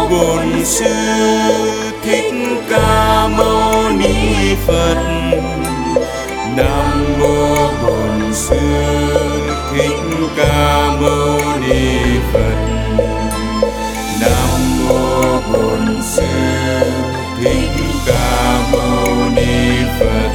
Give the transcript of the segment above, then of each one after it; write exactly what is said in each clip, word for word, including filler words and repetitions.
Bổn Sư Thích Ca Mâu Ni Phật. Nam mô Bổn Sư Thích Ca Mâu Ni Phật. Nam mô Bổn Sư Thích Ca Mâu Ni Phật.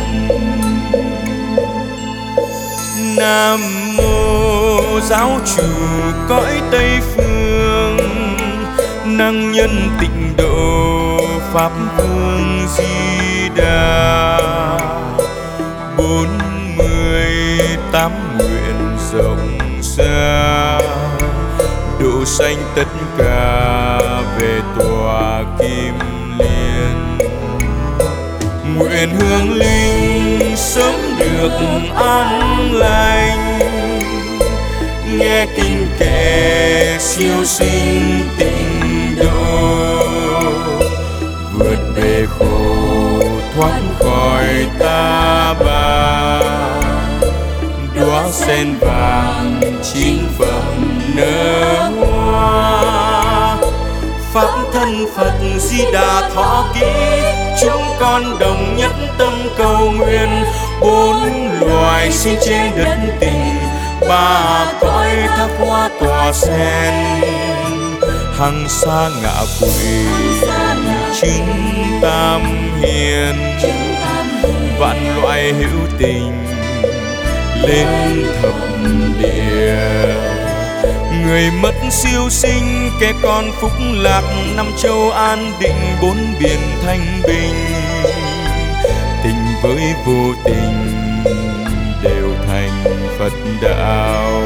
Nam mô Giáo chủ cõi Tây phương, năng nhân tịnh độ Pháp Vương Di Đà. Bốn mươi tám nguyện rộng ra, độ sanh tất cả về tòa Kim Liên. Nguyện hương linh sớm được an lành, nghe kinh kệ siêu sinh tịnh độ. Vượt bể khổ thoát khỏi ta bà, đóa sen vàng chín phẩm nở hoa. Pháp thân Phật Di Đà thọ ký, chúng con đồng nhất tâm cầu nguyện. Bốn loài sinh trên đất tình, ba cõi thác hoa tỏa sen. Hằng sa ngạ quỷ chứng tam hiền, vạn loại hữu tình lên thập địa. Người mất siêu sinh, kẻ con phúc lạc, năm châu an định, bốn biển thanh bình. Tình với vô tình đều thành Phật đạo.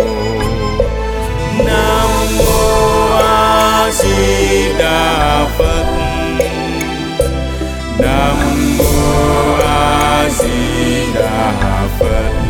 Nam mô A Di Đà Phật. Nam mô A Di Đà Phật.